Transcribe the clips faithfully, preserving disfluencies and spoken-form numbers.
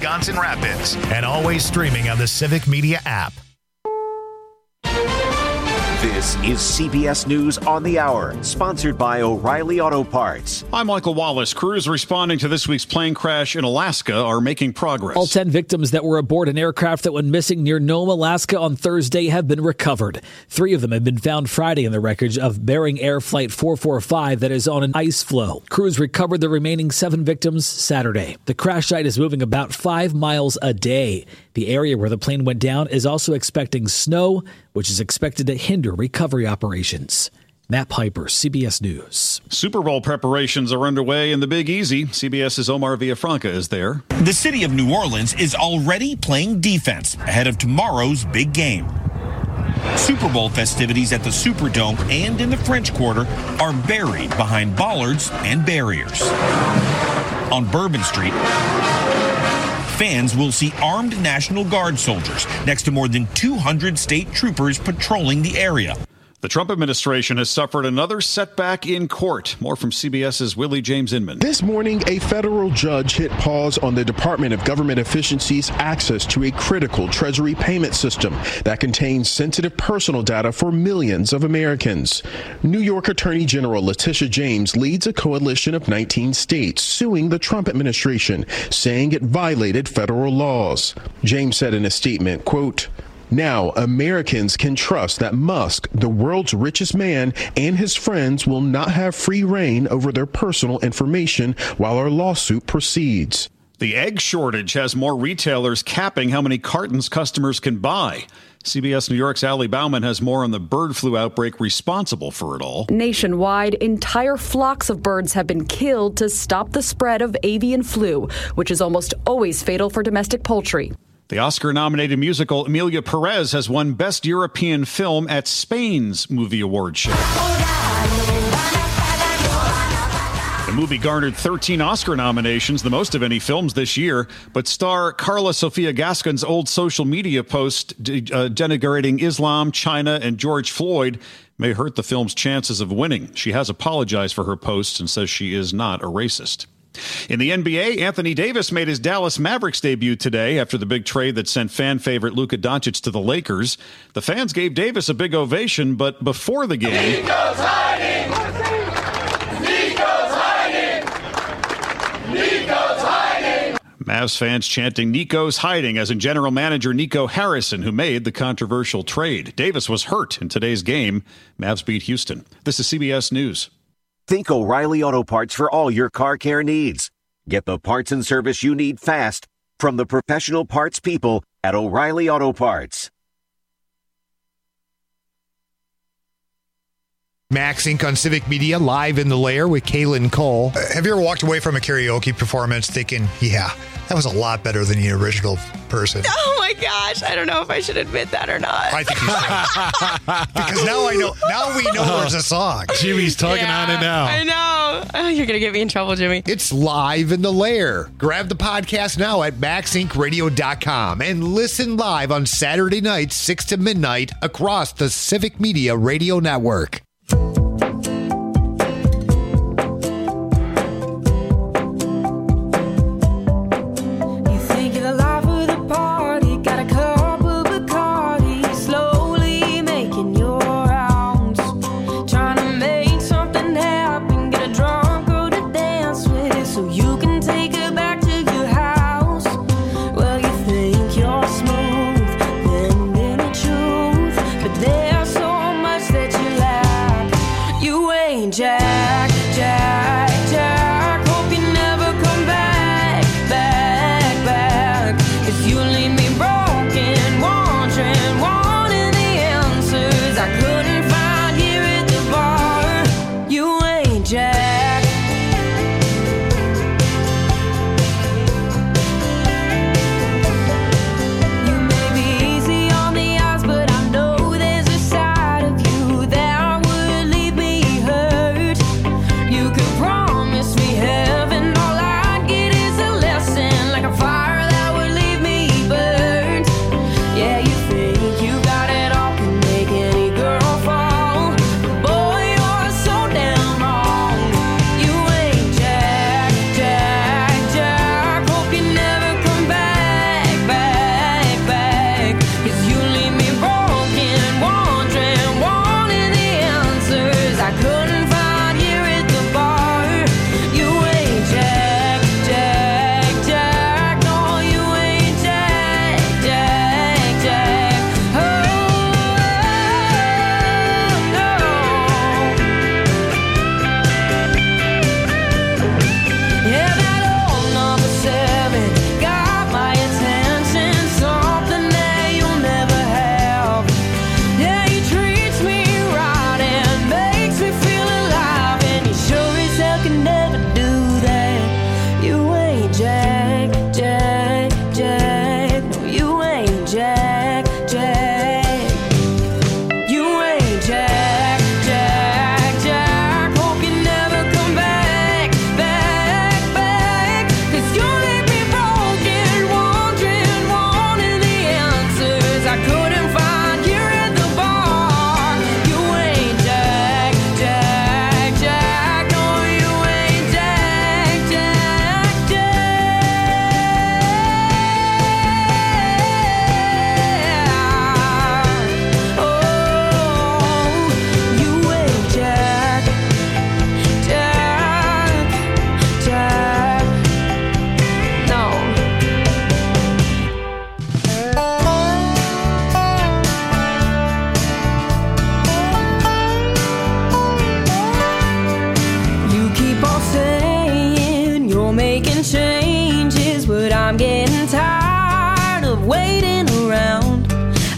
Wisconsin Rapids, and always streaming on the Civic Media app. This is C B S News on the Hour, sponsored by O'Reilly Auto Parts. I'm Michael Wallace. Crews responding to this week's plane crash in Alaska are making progress. All ten victims that were aboard an aircraft that went missing near Nome, Alaska on Thursday have been recovered. Three of them have been found Friday in the wreckage of Bering Air Flight four forty-five that is on an ice floe. Crews recovered the remaining seven victims Saturday. The crash site is moving about five miles a day. The area where the plane went down is also expecting snow, which is expected to hinder recovery operations. Matt Piper, C B S News. Super Bowl preparations are underway in the Big Easy. CBS's Omar Villafranca is there. The city of New Orleans is already playing defense ahead of tomorrow's big game. Super Bowl festivities at the Superdome and in the French Quarter are buried behind bollards and barriers. On Bourbon Street, fans will see armed National Guard soldiers next to more than two hundred state troopers patrolling the area. The Trump administration has suffered another setback in court. More from CBS's Willie James Inman. This morning, a federal judge hit pause on the Department of Government Efficiency's access to a critical Treasury payment system that contains sensitive personal data for millions of Americans. New York Attorney General Letitia James leads a coalition of nineteen states suing the Trump administration, saying it violated federal laws. James said in a statement, quote, "Now, Americans can trust that Musk, the world's richest man, and his friends will not have free reign over their personal information while our lawsuit proceeds." The egg shortage has more retailers capping how many cartons customers can buy. C B S New York's Allie Bauman has more on the bird flu outbreak responsible for it all. Nationwide, entire flocks of birds have been killed to stop the spread of avian flu, which is almost always fatal for domestic poultry. The Oscar-nominated musical Emilia Perez has won Best European Film at Spain's Movie Awards show. The movie garnered thirteen Oscar nominations, the most of any films this year, but star Carla Sofia Gascon's old social media post de- uh, denigrating Islam, China, and George Floyd may hurt the film's chances of winning. She has apologized for her posts and says she is not a racist. In the N B A, Anthony Davis made his Dallas Mavericks debut today after the big trade that sent fan favorite Luka Doncic to the Lakers. The fans gave Davis a big ovation, but before the game... Nico's hiding! Nico's hiding! Nico's hiding! Mavs fans chanting Nico's hiding, as in general manager Nico Harrison, who made the controversial trade. Davis was hurt in today's game. Mavs beat Houston. This is C B S News. Think O'Reilly Auto Parts for all your car care needs. Get the parts and service you need fast from the professional parts people at O'Reilly Auto Parts. Max Incorporated on Civic Media, live in the lair with Kaylin Cole. Uh, have you ever walked away from a karaoke performance thinking, yeah, that was a lot better than the original person? Oh my gosh, I don't know if I should admit that or not. I think you should. Because now I know, now we know there's a song. Jimmy's tugging Yeah, on it now. I know. Oh, you're going to get me in trouble, Jimmy. It's live in the lair. Grab the podcast now at max inc radio dot com and listen live on Saturday nights, six to midnight, across the Civic Media Radio Network. Smooth, then in the truth, but there's so much that you lack.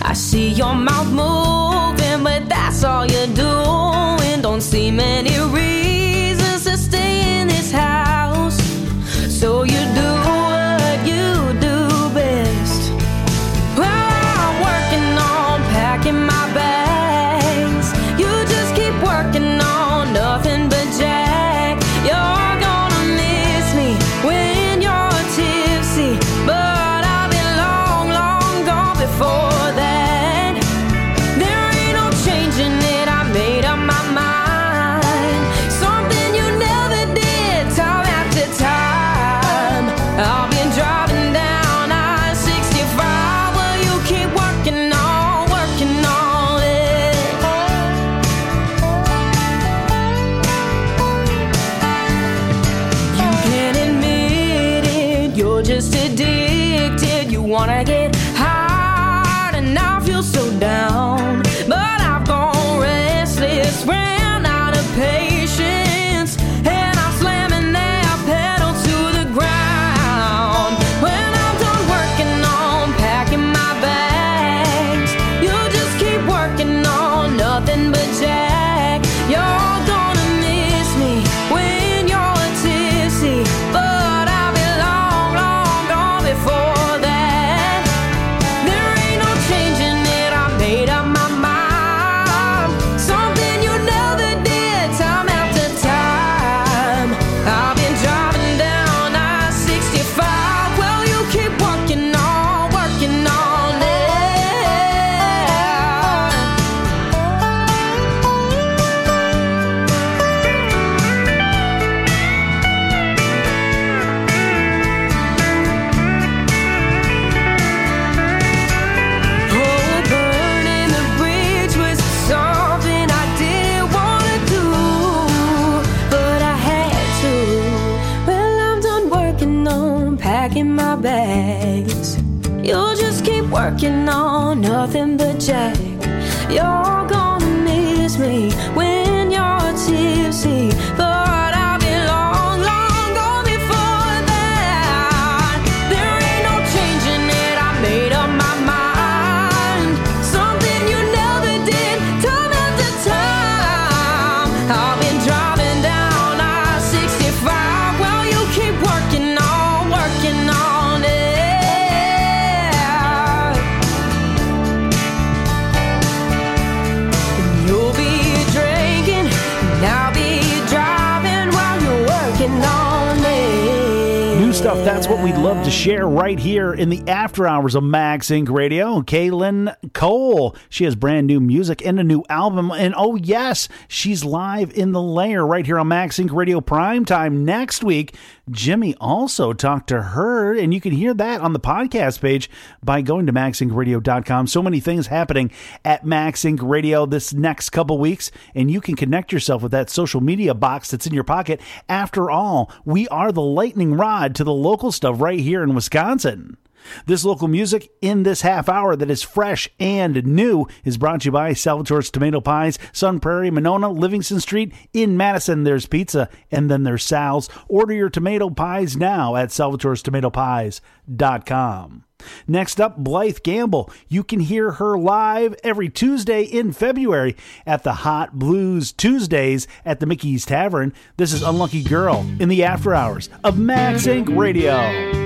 I see your mouth moving, but that's all you're doing. Don't see many reasons to stay in this house, so you do what you do best. Well, I'm working on packing my bags. You just keep working on nothing but Jack. You're gonna miss me when you're tipsy, but I've been long, long gone before that. There ain't no changing it, I made up my mind. Something you never did, time after time. I've been driving down I sixty-five, well, you keep working on, working on it. You can't admit it, you're just addicted. You wanna get high and now feel so down, but I've gone restless, ran out of patience, and I'm slamming that pedal to the ground. When I'm done working on packing my bags, you just keep working on nothing but Jack. You're gonna miss me when you're tipsy, but I've been long, long gone before that. There ain't no changing it, I made up my mind. Something you never did, time after time. I've been driving down I sixty-five, well, you keep working on, working on it. Oh, burning the bridge was something I didn't want to do, but I had to. Well, I'm done working on packing my bags. You'll just keep working on nothing but Jack. You're gonna miss me when you're tipsy, but I've been long, long gone before that. There ain't no changing it, I made up my mind. Something you never did, time after time. I've been driving down I sixty-five, well, you keep working on, working on it. You'll be drinking, and I'll be driving while you're working on it. New stuff, that's what we'd love to share right here in the after hours of Max Inc Radio. Kaylin Cole, she has brand new music and a new album. And oh yes, she's live in the Lair right here on Max Inc Radio Primetime next week. Jimmy also talked to her, and you can hear that on the podcast page by going to max inc radio dot com. So many things happening at Max Inc Radio this next couple weeks, and you can connect yourself with that social media box that's in your pocket. After all, we are the lightning rod to the local stuff right here in Wisconsin. This local music in this half hour that is fresh and new is brought to you by Salvatore's Tomato Pies, Sun Prairie, Monona, Livingston Street. In Madison, there's pizza, and then there's Sal's. Order your tomato pies now at salvatores tomato pies dot com. Next up, Blythe Gamble. You can hear her live every Tuesday in February at the Hot Blues Tuesdays at the Mickey's Tavern. This is Unlucky Girl in the after hours of Max Inc Radio.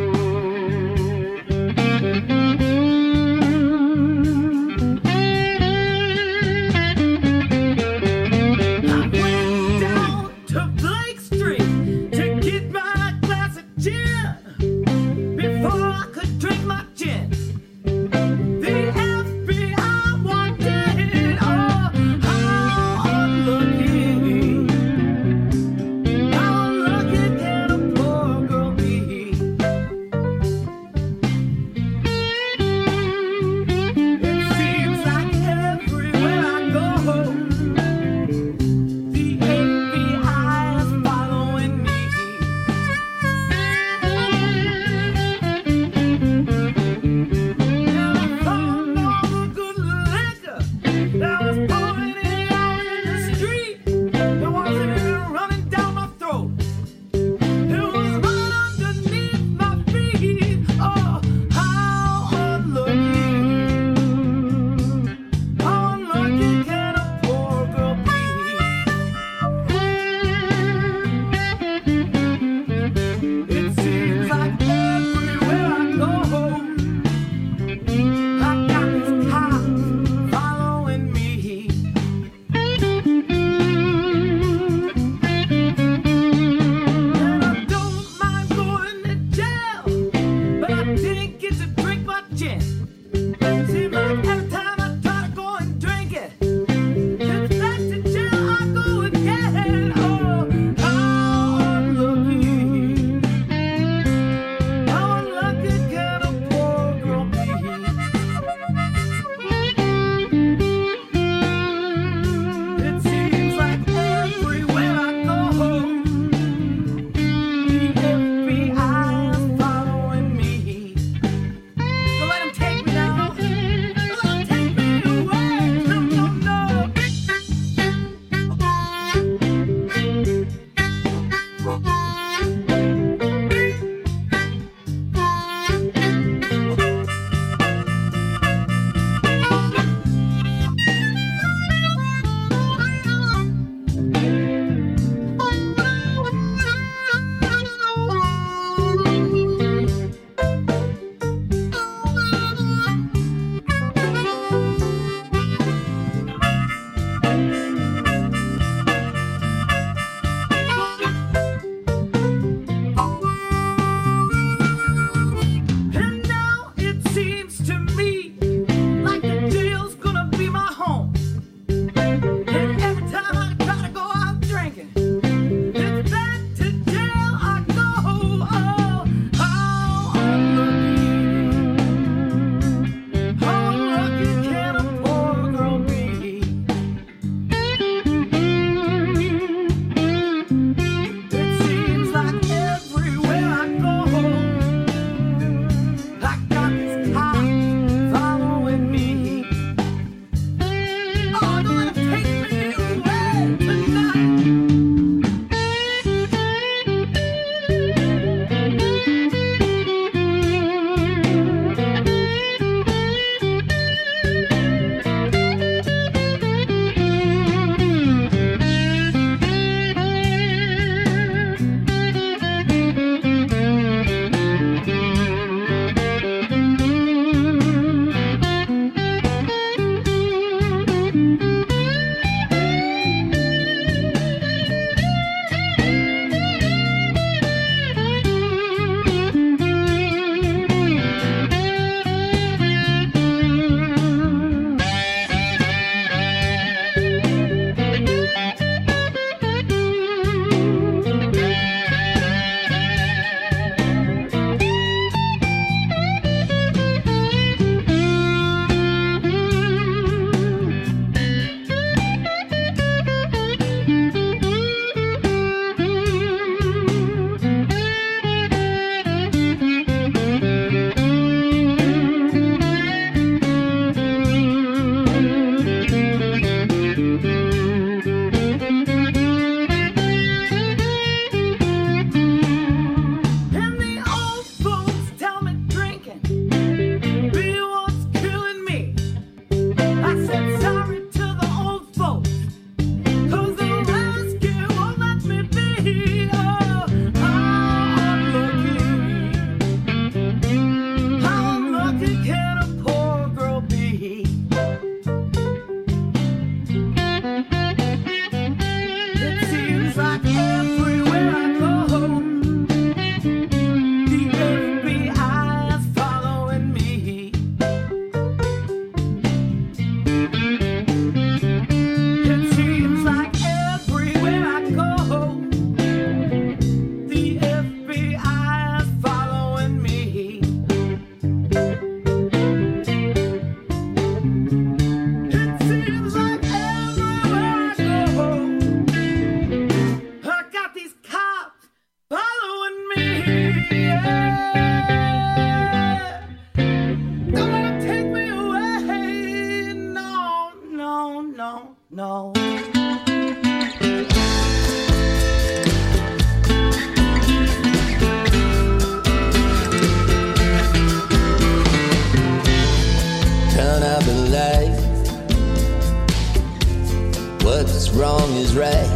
wrong is right.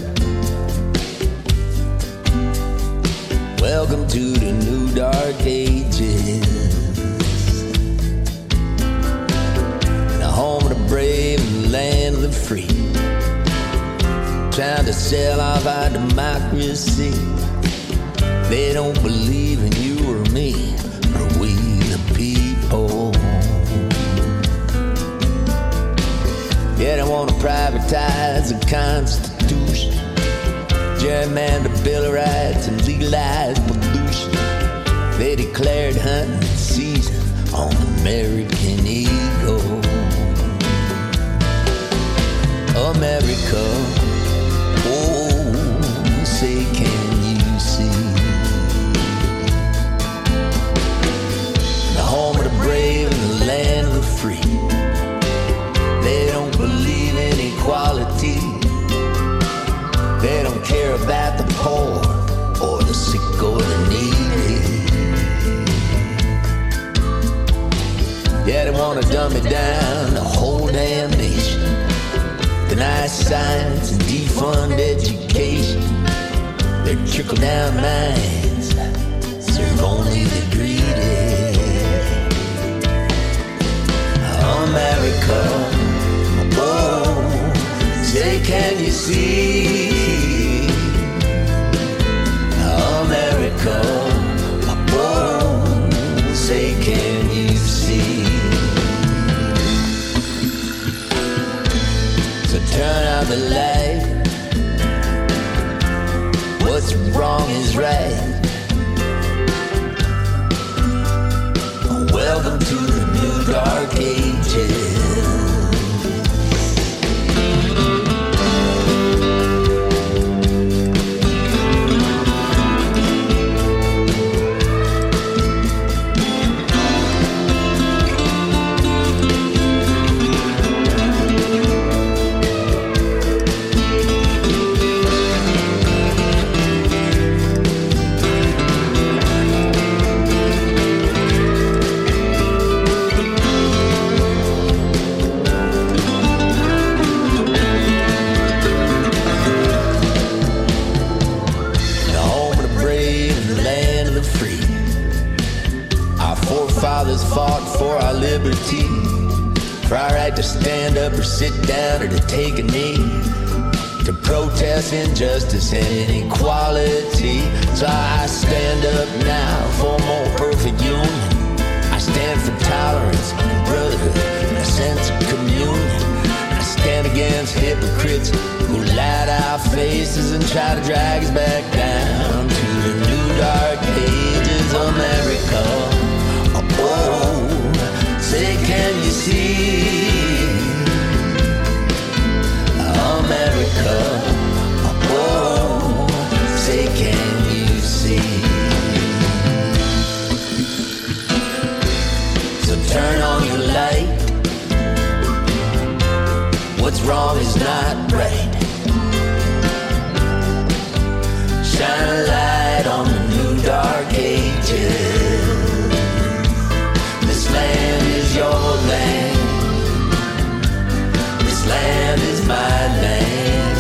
Welcome to the new dark ages. The home of the brave and the land of the free. Trying to sell off our democracy. They don't believe in you or me, or we the people. Yeah, they want to privatize the Constitution, gerrymander the Bill of Rights, and legalize pollution. They declared hunting season on American eagle. America, oh, say can you see? The home of the brave and the land of the free. They don't believe in equality. They don't care about the poor or the sick or the needy. Yeah, they want to dumb it down, the whole damn nation. Deny science and defund education. Their trickle-down minds serve only the greedy. America, oh, say can you see? America, oh, say can you see? So turn out the light. What's wrong is right. Welcome to the new dark ages. Fought for our liberty, for our right to stand up or sit down or to take a knee, to protest injustice and inequality. So I stand up now for a more perfect union. I stand for tolerance and brotherhood and a sense of communion. I stand against hypocrites who lie to our faces and try to drag us back down to the new dark ages. America, oh, say can you see? America, oh, say can you see? So turn on your light. What's wrong is not right. Shine a light on the new dark ages. This land is your land. This land is my land.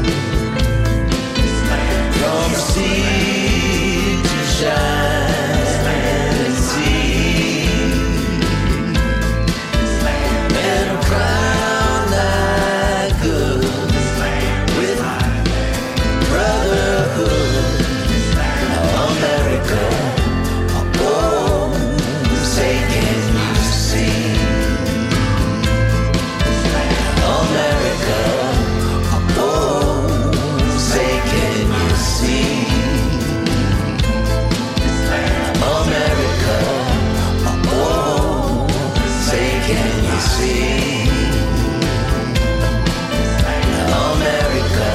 From sea to shine and sea, and a crown like good with brotherhood. America, oh, say can you see? America, oh, say can you see? America, oh, say can you see? America,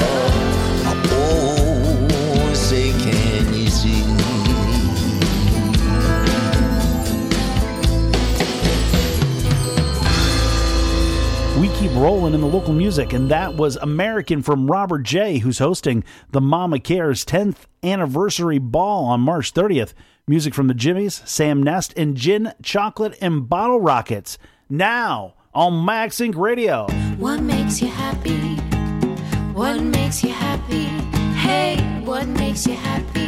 oh, say can you see? We keep rolling in the local music, and that was American from Robert J., who's hosting the Mama Cares tenth anniversary ball on March thirtieth. Music from the Jimmies, Sam Nest, and Gin, Chocolate, and Bottle Rockets. Now on MagSync Radio. What makes you happy? What makes you happy? Hey, what makes you happy?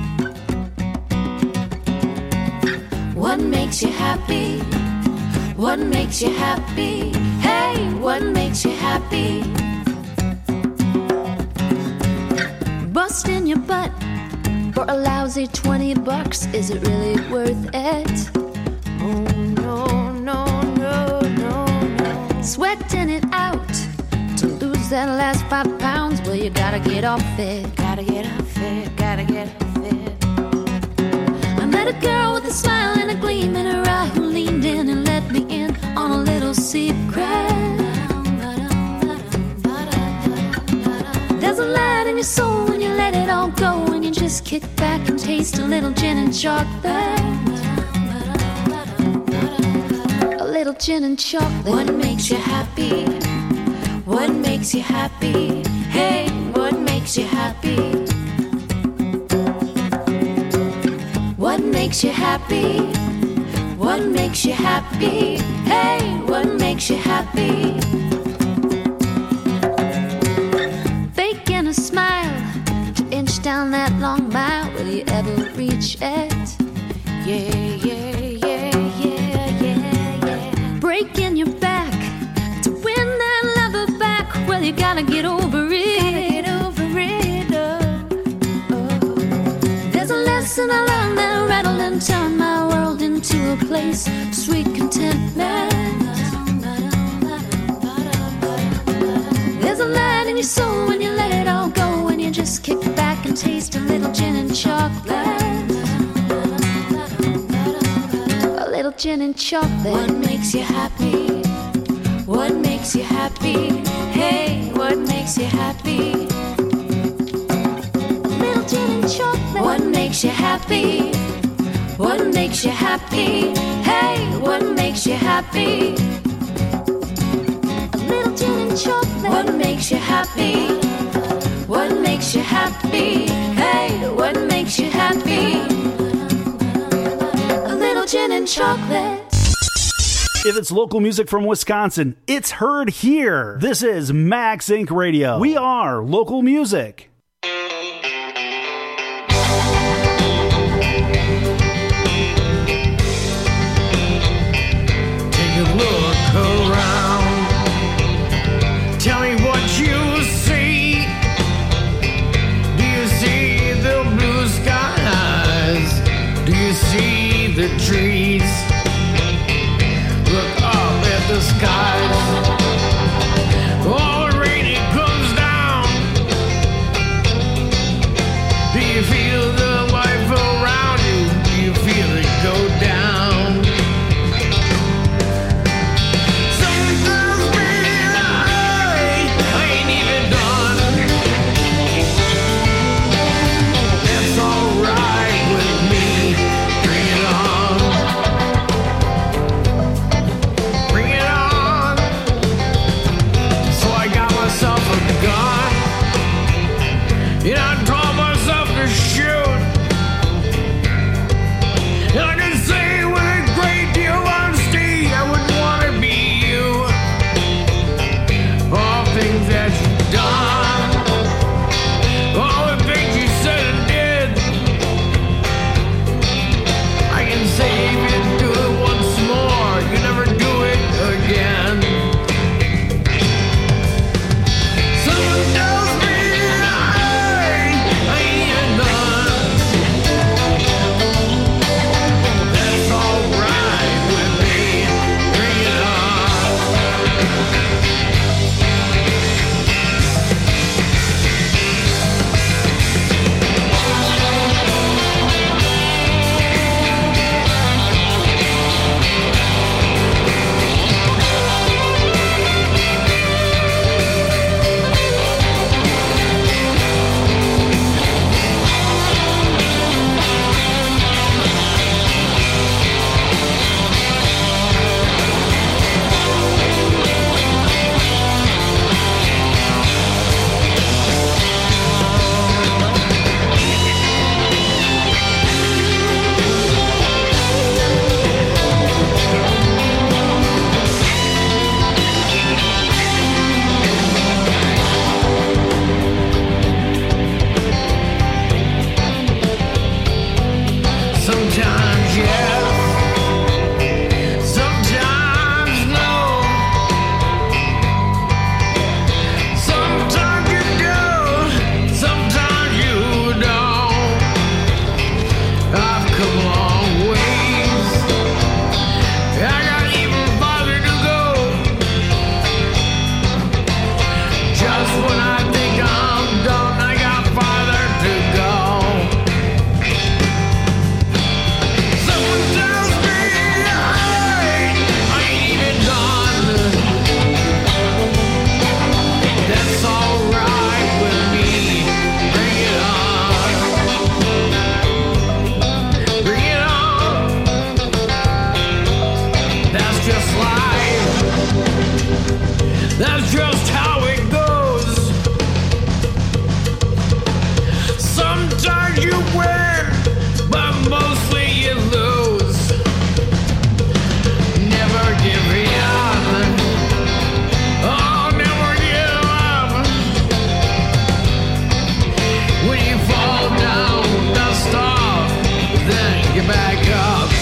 What makes you happy? What makes you happy? Hey, what makes you happy? Busting your butt for a lousy twenty bucks, is it really worth it? Oh no, no, no, no, no. Sweating it out to lose that last five pounds. Well, you gotta get off it, gotta get off it, gotta get off it. I met a girl with a smile and a gleam in her eye who leaned in and let me in on a little secret. There's a light in your soul when you let it all go, and you just kick back and taste a little gin and chocolate. A little gin and chocolate. What makes you happy? What makes you happy? Hey, what makes you happy? What makes you happy? What makes you happy? Hey, what makes you happy? Faking a smile to inch down that long mile. Will you ever reach it? Yeah, yeah, yeah, yeah, yeah, yeah. Breaking your back to win that lover back. Well, you gotta get over it. Gotta get over it. Oh, oh. There's a lesson I learned that rattled and turned my world into a place of sweet contentment. There's a light in your soul when you let it all go, and you just kick back and taste a little gin and chocolate. A little gin and chocolate. What makes you happy? What makes you happy? Hey, what makes you happy? A little gin and chocolate. What makes you happy? What makes you happy? Hey, what makes you happy? A little gin and chocolate. What makes you happy? What makes you happy? Hey, what makes you happy? A little gin and chocolate. If it's local music from Wisconsin, it's heard here. This is Max Inc Radio. We are local music. Look around, tell me what you see. Do you see the blue skies? Do you see the trees? Look up at the skies. Oh, the rain, it comes down. Do you feel the life around you? Do you feel it go down? Bring it on. That's just how it goes. Sometimes you win, but mostly you lose. Never give up. Oh, never give up. When you fall down, dust off, then get back up.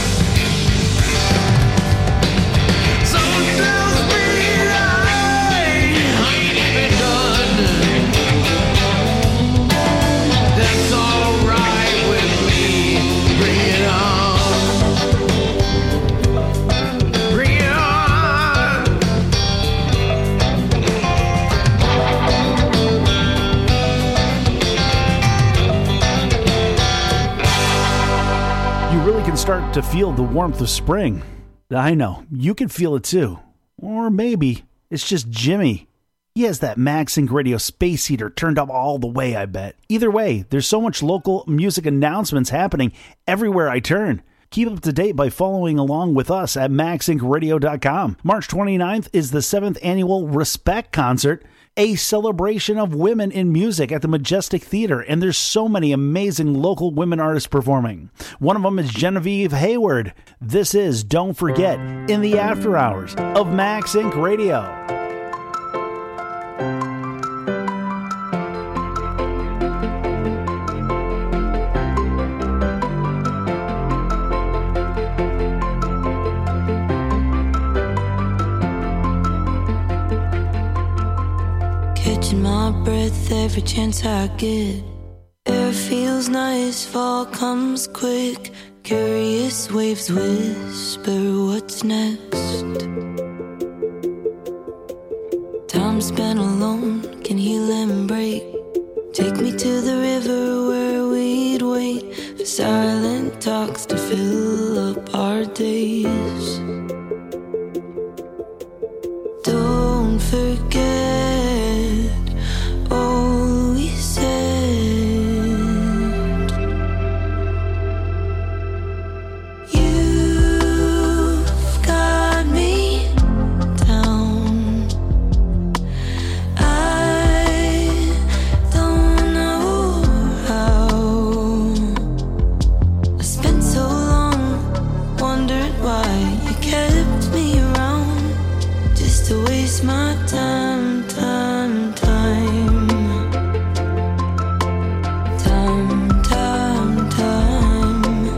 Start to feel the warmth of spring. I know, you can feel it too. Or maybe it's just Jimmy. He has that MagSync Radio space heater turned up all the way, I bet. Either way, there's so much local music announcements happening everywhere I turn. Keep up to date by following along with us at mag sync radio dot com. March twenty-ninth is the seventh annual Respect Concert, a celebration of women in music at the Majestic Theater, and there's so many amazing local women artists performing. One of them is Genevieve Hayward. This is Don't Forget in the After Hours of MagSync Radio. Catching my breath every chance I get. Air feels nice, fall comes quick. Curious waves whisper what's next. Time spent alone can heal and break. Take me to the river where we'd wait for silent talks to fill up our days. Don't forget all we said. You've got me down. I don't know how. I spent so long wondering why you kept me around, just to waste my time, time, time. Time, time, time.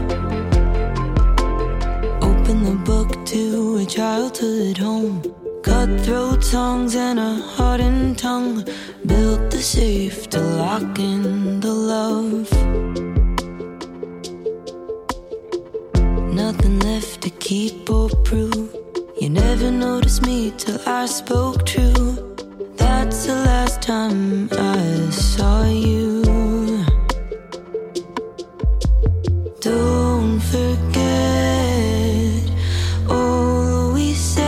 Open the book to a childhood home. Cutthroat songs and a hardened tongue. Built the safe to lock in the love. Nothing left to keep or prove. You never noticed me till I spoke true. That's the last time I saw you. Don't forget all we said.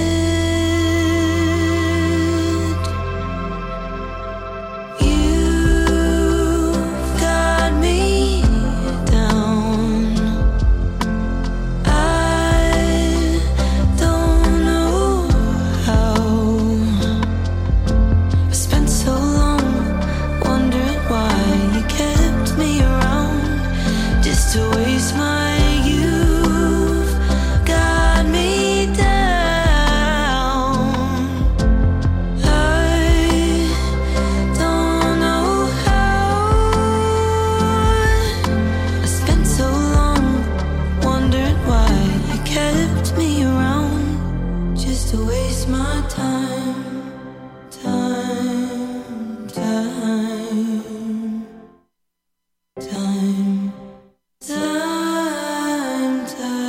You've got me down. I don't know how. I spent so long wondering why you kept me around, just to waste my youth. Got me down. I don't know how. I spent so long wondering why you kept me around, just to waste my time, time, time, time, time,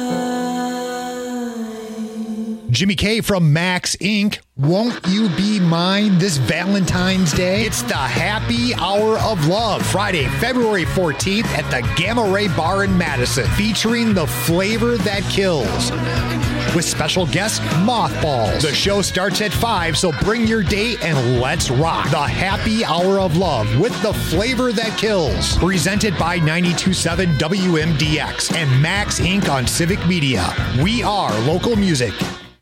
time. Jimmy K from Max Incorporated. Won't you be mine this Valentine's Day? It's the Happy Hour of Love, Friday, February fourteenth at the Gamma Ray Bar in Madison, featuring The Flavor That Kills, with special guest Mothballs. The show starts at five, so bring your date and let's rock. The Happy Hour of Love with The Flavor That Kills, presented by ninety-two point seven W M D X and Max Incorporated on Civic Media. We are local music.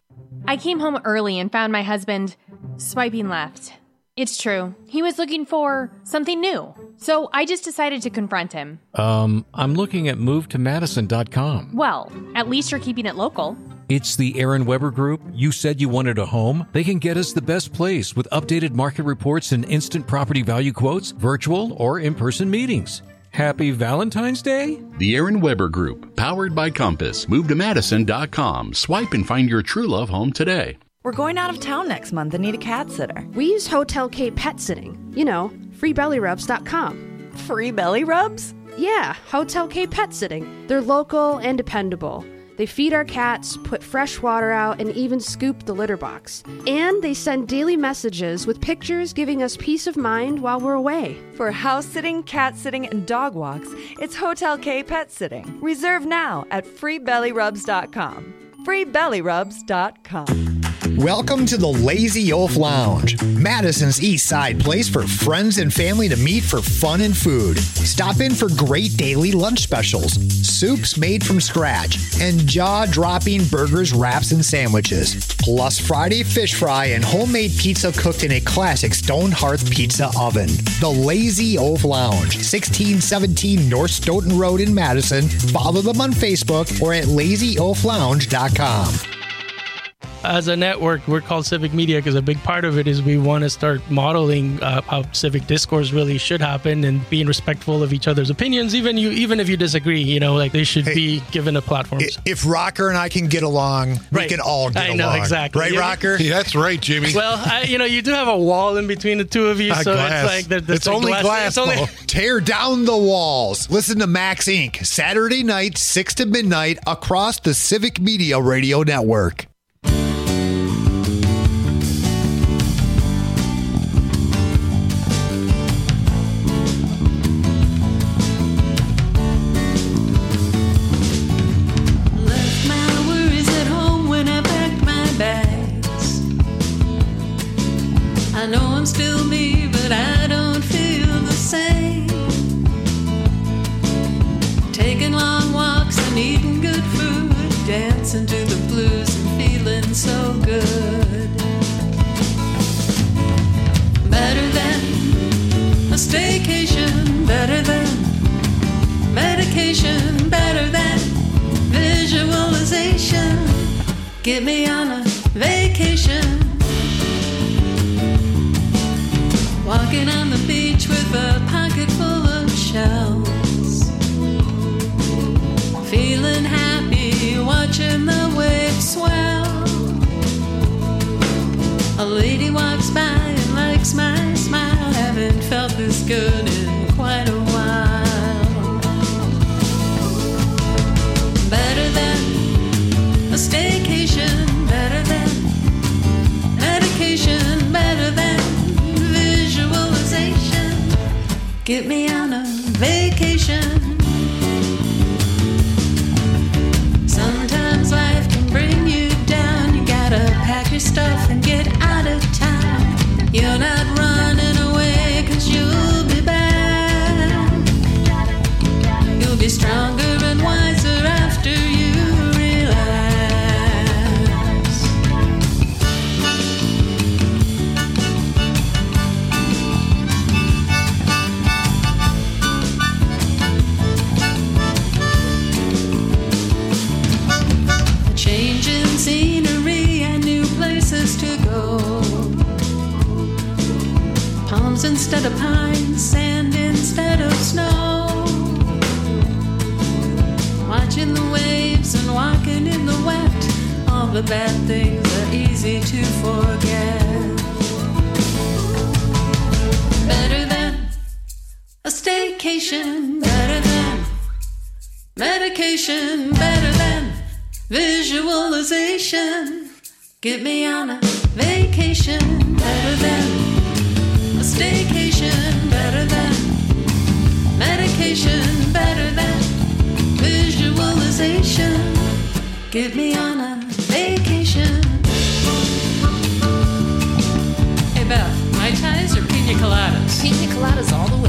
I came home early and found my husband swiping left. It's true. He was looking for something new. So I just decided to confront him. Um, I'm looking at move to madison dot com. Well, at least you're keeping it local. It's the Aaron Weber Group. You said you wanted a home. They can get us the best place with updated market reports and instant property value quotes, virtual or in-person meetings. Happy Valentine's Day? The Aaron Weber Group, powered by Compass. Move to madison dot com. Swipe and find your true love home today. We're going out of town next month and need a cat sitter. We use Hotel K Pet Sitting. You know, free belly rubs dot com. Free belly rubs? Yeah, Hotel K Pet Sitting. They're local and dependable. They feed our cats, put fresh water out, and even scoop the litter box. And they send daily messages with pictures giving us peace of mind while we're away. For house sitting, cat sitting, and dog walks, it's Hotel K Pet Sitting. Reserve now at free belly rubs dot com. free belly rubs dot com. Welcome to the Lazy Oaf Lounge, Madison's East Side place for friends and family to meet for fun and food. Stop in for great daily lunch specials, soups made from scratch, and jaw-dropping burgers, wraps, and sandwiches. Plus Friday fish fry and homemade pizza cooked in a classic stone hearth pizza oven. The Lazy Oaf Lounge, sixteen seventeen North Stoughton Road in Madison. Follow them on Facebook or at lazy oaf lounge dot com. As a network, we're called Civic Media because a big part of it is we want to start modeling uh, how civic discourse really should happen and being respectful of each other's opinions. Even you, even if you disagree, you know, like they should hey, be given a platform. If Rocker and I can get along, we right. can all get I along. know, exactly. Right, yeah. Rocker? Yeah, that's right, Jimmy. Well, I, you know, you do have a wall in between the two of you, A so glass. it's like the, the it's only glass. glass it's only- Tear down the walls. Listen to Max Incorporated. Saturday night, six to midnight, across the Civic Media Radio Network. I know I'm still me, but I don't feel the same. Taking long walks and eating good food, dancing to the blues and feeling so good. Better than a staycation, better than medication, better than visualization. Get me on a vacation. Walking on the beach with a pocket full of shells. Feeling happy, watching the waves swell. A lady walks by and likes my smile. Haven't felt this good in quite a while. Better than a staycation, better than medication, better than visualization. Get me on a vacation. Sometimes life can bring you down. You gotta pack your stuff and get out of town. You're not running away, cause you'll be back. You'll be stronger and wiser after you scenery and new places to go. Palms instead of pines, sand instead of snow. Watching the waves and walking in the wet. All the bad things are easy to forget. Better than a staycation, better than medication, better than visualization. Get me on a vacation. Better than a staycation. Better than medication. Better than visualization. Get me on a vacation. Hey Beth, Mai Tais or pina coladas? Pina coladas all the way.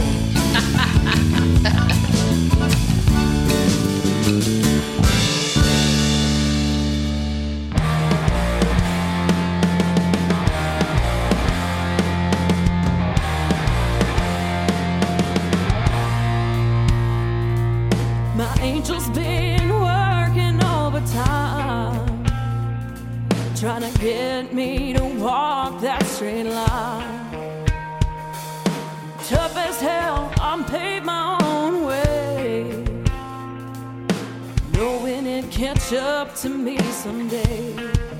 trying to get me to walk that straight line. Tough as hell, I'm paved my own way, knowing it'd catch up to me someday.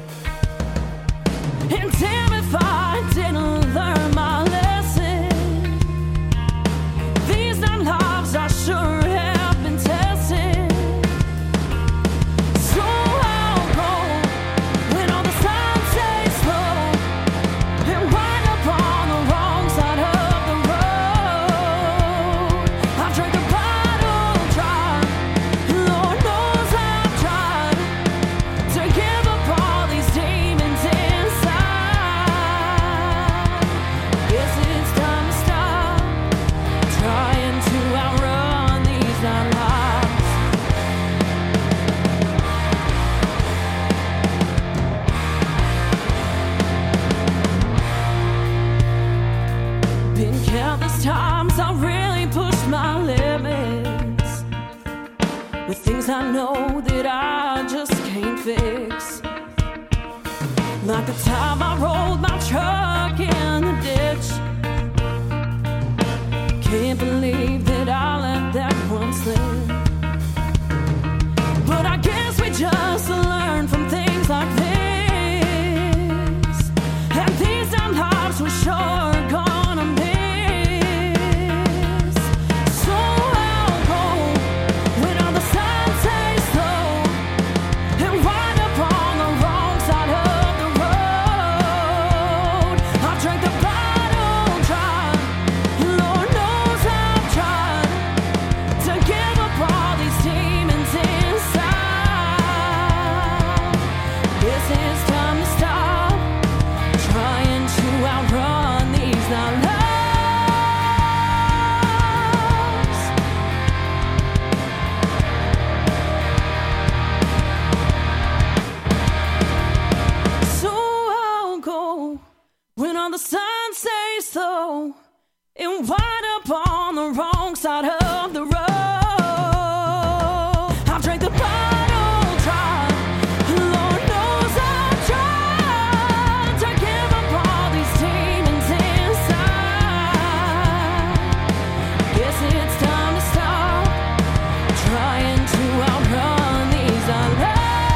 And damn if I didn't learn my lesson. These nine lives I sure have been testing. So I'll go when all the signs say slow and wind up on the wrong side of the road. I've drank the bottle dry. Lord knows I've tried to give up all these demons inside. Guess it's time to stop trying to outrun these nine lives. Been countless times I really pushed my limits with things I know that I just can't fix. Like the time I rolled my truck in the ditch. Can't believe that I let that one slip. But I guess we just learn from things like this. And these damn lives we're sure gonna miss. So I'll go when all the signs say slow and wind up on the wrong side of the road. I drank the bottle dry. Lord knows I've tried to give up all these demons inside. This is time to stop trying to outrun these nine lives. So I'll go when all the signs say slow and wind up on the wrong side of the road. I've drank the bottle dry. Lord knows I've tried to give up all these demons inside. Guess it's time to stop trying to outrun these nine lives.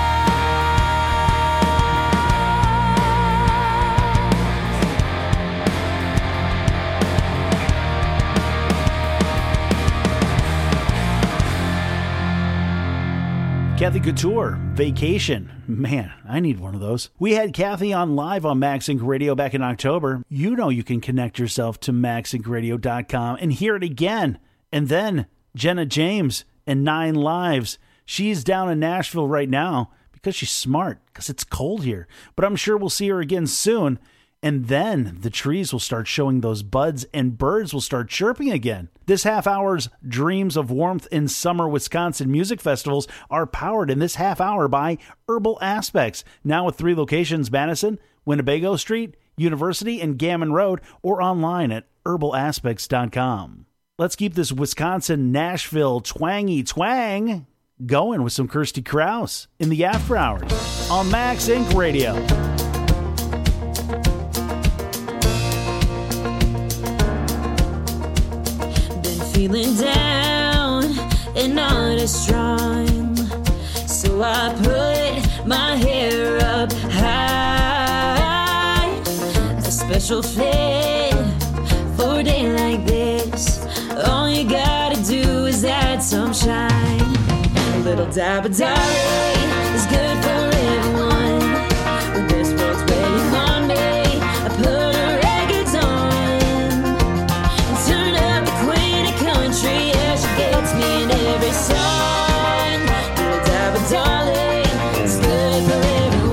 Kathy Couture, Vacation. Man, I need one of those. We had Kathy on live on Max Inc Radio back in October. You know you can connect yourself to max inc radio dot com and hear it again. And then Jenna James and Nine Lives. She's down in Nashville right now because she's smart, because it's cold here. But I'm sure we'll see her again soon. And then the trees will start showing those buds and birds will start chirping again. This half hour's Dreams of Warmth in Summer Wisconsin music festivals are powered in this half hour by Herbal Aspects. Now with three locations, Madison, Winnebago Street, University, and Gammon Road, or online at herbal aspects dot com. Let's keep this Wisconsin Nashville twangy twang going with some Kirsty Krause in the after hours on Max Inc Radio. Feeling down and not as strong, so I put my hair up high. A special fit for a day like this. All you gotta do is add some shine. A little dab of Dolly is good for everyone. When this world's waiting on me, I put her records on. Turn up the Queen of Country, yeah, she gets me in every song. Little dab of Dolly, it's good for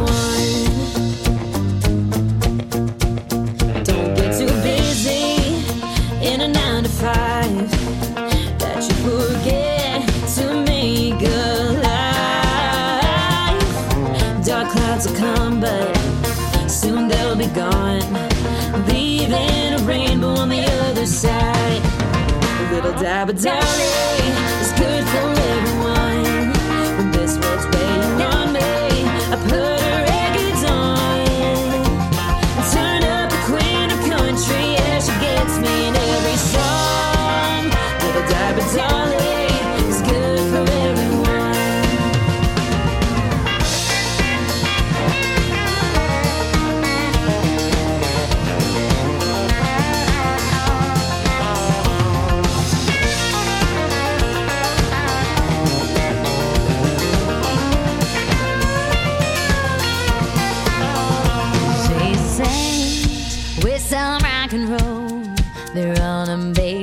everyone. Don't get too busy in a nine to five that you forget to make a life. Dark clouds will come, but soon they'll be gone, leaving a rainbow on the other side. A little dab of Dolly is good for everyone. When this world's waiting on me, I put her records on.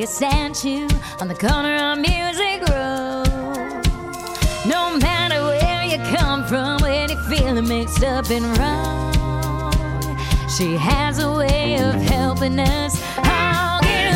a statue on the corner of Music Row. No matter where you come from, when you're feeling mixed up and wrong, she has a way of helping us all get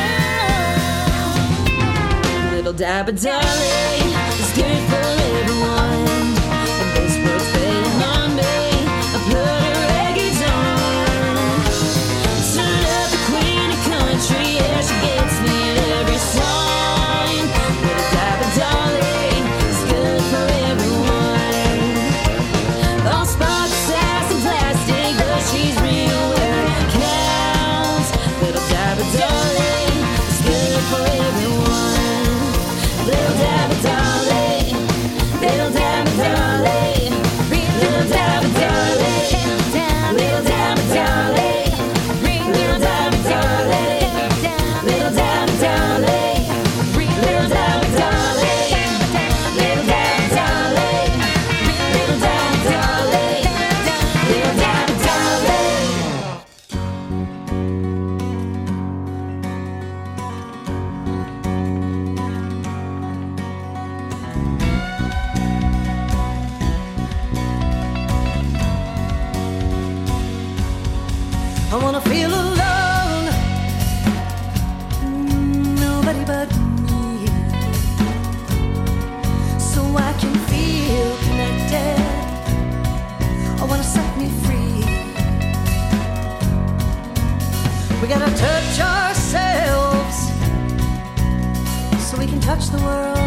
along. Little Dabba Dolly is good for everyone. And this world's paying Monday, I put a reggaeton. So love the queen of country, yeah, she gets me in every song. Little Dabba Dolly is good for everyone. All sparks, sass, and plastic, but she's real where it counts. Little Dabba Dolly is good for everyone. Little Dabba Dolly, little Dabba Dolly, little Dabba Dolly, little Dabba Dolly, little Dabba Dolly, little Dabba Dolly, little Dabba Dolly, little Dabba Dolly, little Dabba Dolly, little Dabba Dolly. I wanna feel alone, Mm, nobody but me, so I can feel connected. I wanna set me free. We gotta touch ourselves so we can touch the world.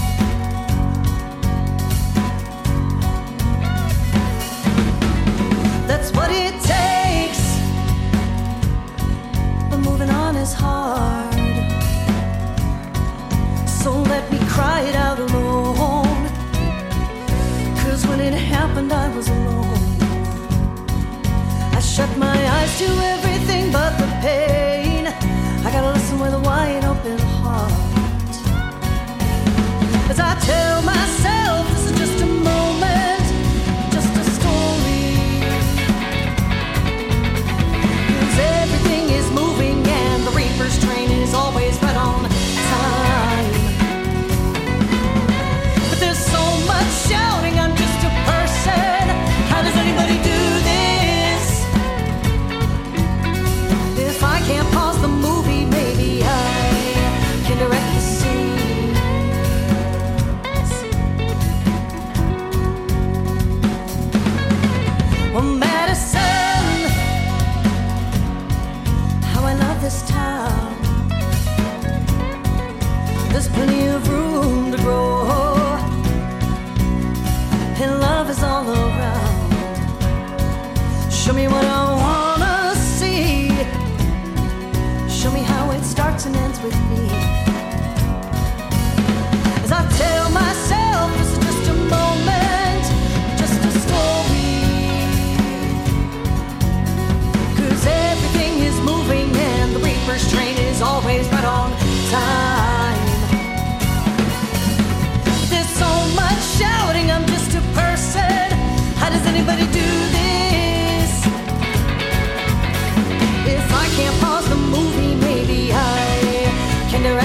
That's what it takes, but moving on is hard. So let me cry it out alone, 'cause when it happened I was alone. I shut my eyes to everything but the pain. I gotta listen with a wide open heart, as I tell myself this is just a moment, just a story. 'Cause everything is moving and the Reaper's train is always right on time. But there's so much shouting, I'm just a person. How does anybody do this? If I can't pause the movie, maybe I can direct the scene. Well, Madison, how I love this town. There's plenty of room to grow, and love is all around. Show me what I wanna see. Show me how it starts and ends with me. As I tell myself this is just a moment, just a story. 'Cause everything is moving and the Reaper's train is always right on time. There's so much shouting, I'm just a person. How does anybody do this? If I can't pause the movie, maybe I can direct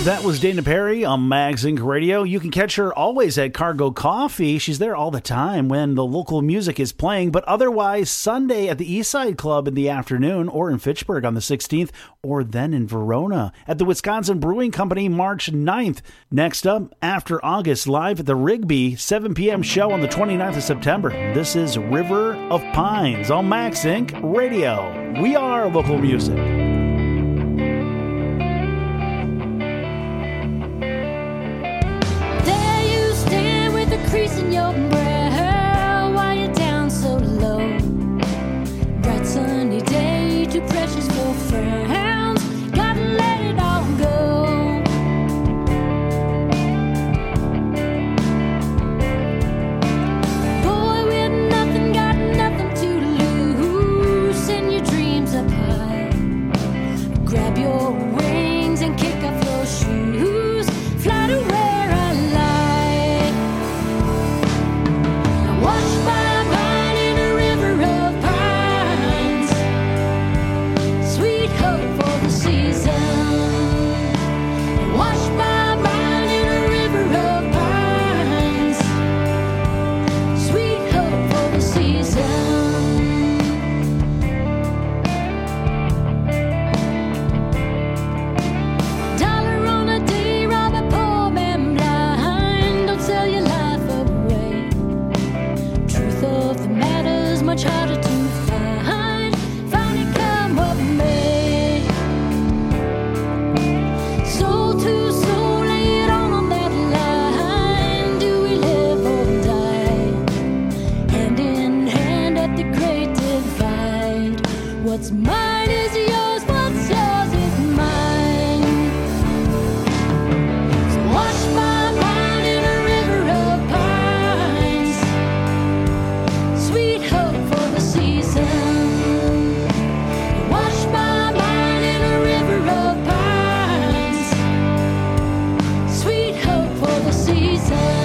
That was Dana Perry on Mags Inc Radio. You can catch her always at Cargo Coffee. She's there all the time when the local music is playing, but otherwise Sunday at the Eastside Club in the afternoon, or in Fitchburg on the sixteenth, or then in Verona at the Wisconsin Brewing Company March ninth. Next up, After August, live at the Rigby, seven p.m. show on the twenty-ninth of September. This is River of Pines on Mags Inc Radio. We are local music. Crease in your brow while you're down so low. Bright sunny day, too precious for frowns. Gotta let it all go. Boy with nothing, got nothing to lose. Send your dreams up high. Grab your wings and kick off your shoes. Fly to where I lie. Washed by a pine in a river of pines. Sweet hope for the season. Washed by a pine in a river of pines. Sweet hope for the season. Dollar on a day, rob a poor man blind. Don't sell your life away. Truth of the matter's much harder to find. Find it come what may. Soul to soul, lay it on on that line. Do we live or die? Hand in hand at the great divide. What's mine is yours, what's yours is mine. So wash my mind in a river of pines. Sweet hope for the season. Wash my mind in a river of pines. Sweet hope for the season.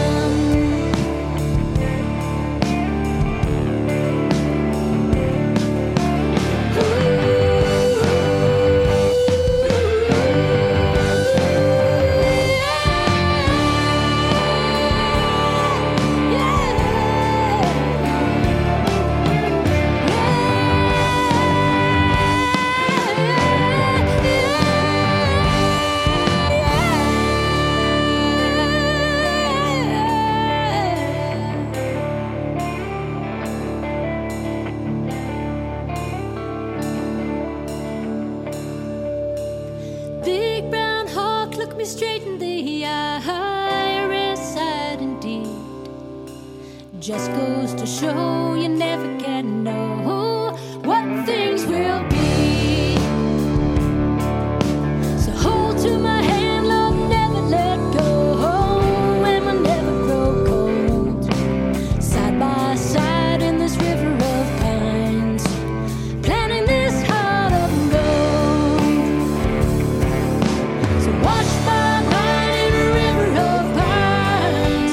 Big brown hawk, look me straight in the eye. Reside indeed. Just goes to show you never can know what things will be. So hold to my hand, love, never let go. And we'll never grow cold. Side by side in this river of pines. Planting this heart of gold. So wash my mind in a river of pines.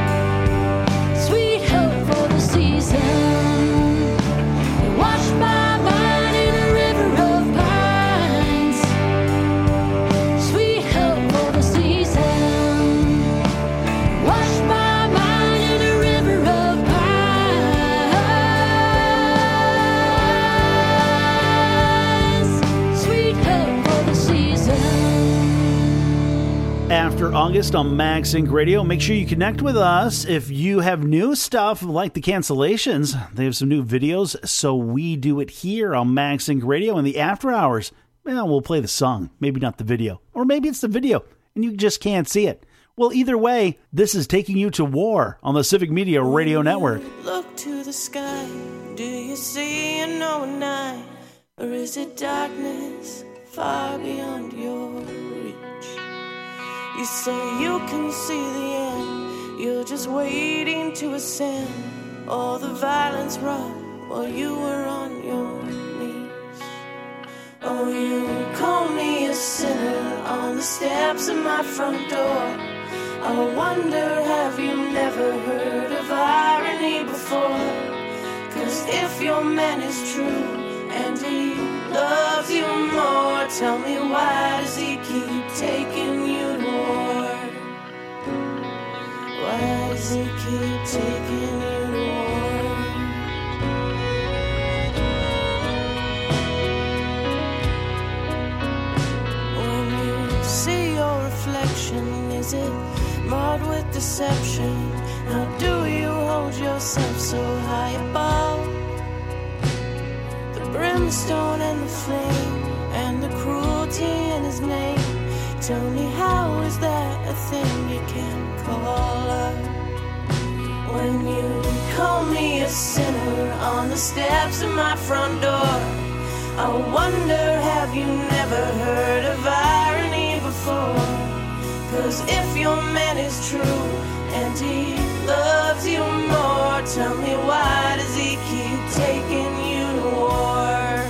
Sweet hope for the season. Wash my mind in a river of pines. Sweet hope for the season. Wash my mind in a river of pines. Sweet hope for the season. After August on Mags Inc Radio. Make sure you connect with us if you have new stuff like the cancellations. They have some new videos, so we do it here on Mags Inc Radio in the after hours. Well, we'll play the song, maybe not the video. Or maybe it's the video and you just can't see it. Well, either way, this is Taking You to War on the Civic Media Radio Network. Look to the sky. Do you see an knowing night? Or is it darkness far beyond your reach? You say you can see the end. You're just waiting to ascend. All the violence wrought while you were on your knees. Oh, you call me a sinner on the steps of my front door. I wonder, have you never heard of irony before? Cause if your man is true and he loves you more, tell me, why does he keep taking you keep taking you to war. When you see your reflection, is it marred with deception? How do you hold yourself so high above the brimstone and the flame and the cruelty in his name? Tell me, how is that a thing you can call love? When you call me a sinner on the steps of my front door, I wonder, have you never heard of irony before? 'Cause if your man is true and he loves you more, tell me, why does he keep taking you to war?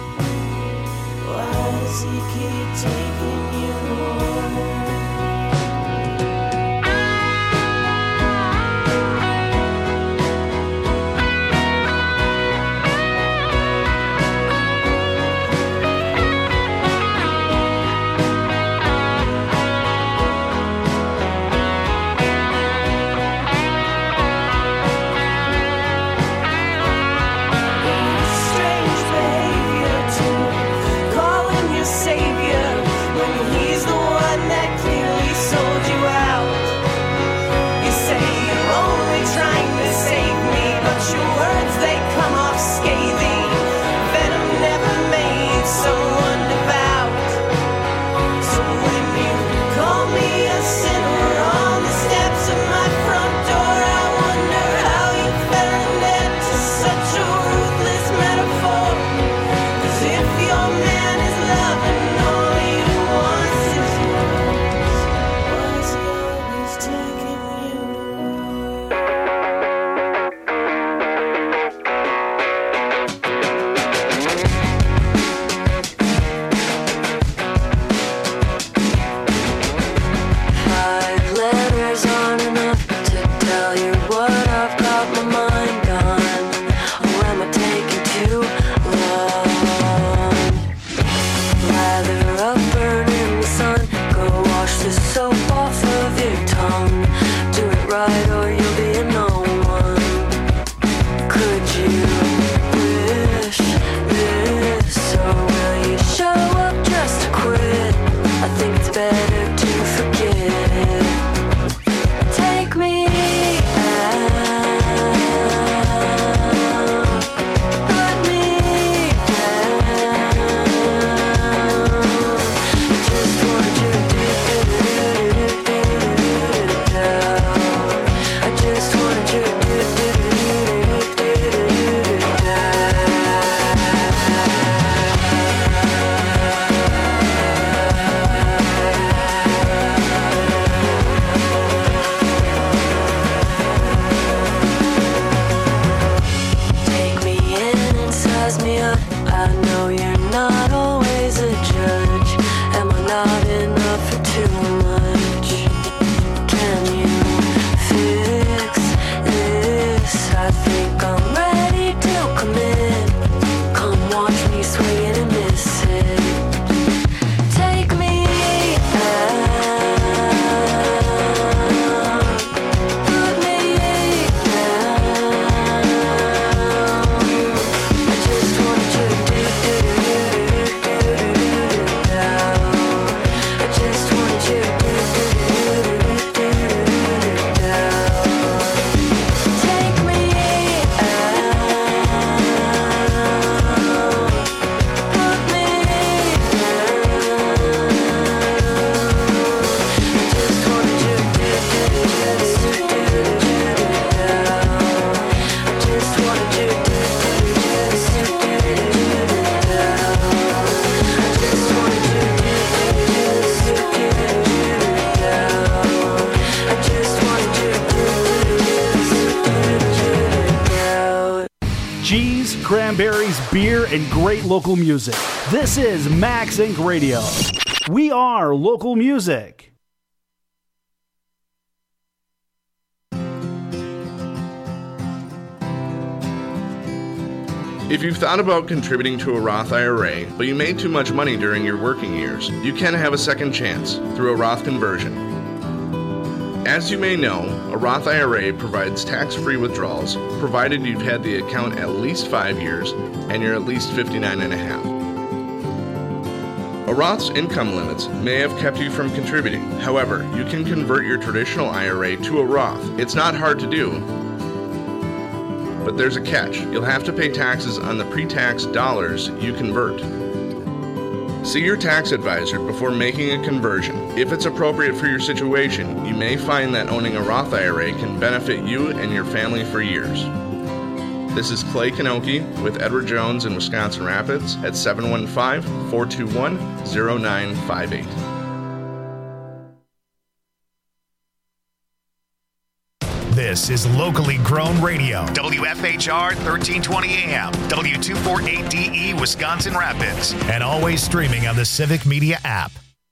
Why does he keep taking you to war? Cranberries, beer, and great local music. This is Max Incorporated. Radio. We are local music. If you've thought about contributing to a Roth I R A, but you made too much money during your working years, you can have a second chance through a Roth conversion. As you may know, a Roth I R A provides tax-free withdrawals, provided you've had the account at least five years and you're at least fifty-nine and a half. A Roth's income limits may have kept you from contributing. However, you can convert your traditional I R A to a Roth. It's not hard to do, but there's a catch. You'll have to pay taxes on the pre-tax dollars you convert. See your tax advisor before making a conversion. If it's appropriate for your situation, you may find that owning a Roth I R A can benefit you and your family for years. This is Clay Kanoki with Edward Jones in Wisconsin Rapids at seven one five, four two one, zero nine five eight. This is locally grown radio. W F H R thirteen twenty A M, W two forty-eight D E, Wisconsin Rapids, and always streaming on the Civic Media app.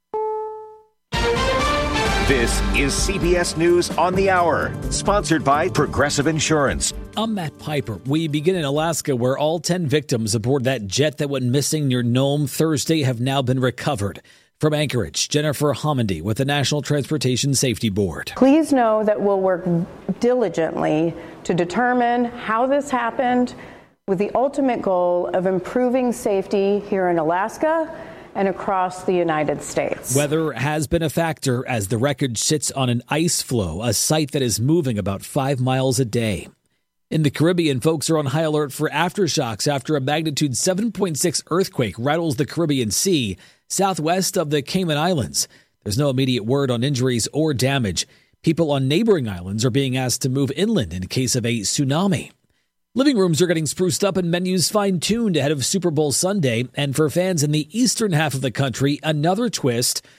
This is C B S News on the Hour, sponsored by Progressive Insurance. I'm Matt Piper. We begin in Alaska, where all ten victims aboard that jet that went missing near Nome Thursday have now been recovered. From Anchorage, Jennifer Homendy with the National Transportation Safety Board. Please know that we'll work diligently to determine how this happened, with the ultimate goal of improving safety here in Alaska and across the United States. Weather has been a factor as the wreckage sits on an ice floe, a site that is moving about five miles a day. In the Caribbean, folks are on high alert for aftershocks after a magnitude seven point six earthquake rattles the Caribbean Sea southwest of the Cayman Islands. There's no immediate word on injuries or damage. People on neighboring islands are being asked to move inland in case of a tsunami. Living rooms are getting spruced up and menus fine-tuned ahead of Super Bowl Sunday. And for fans in the eastern half of the country, another twist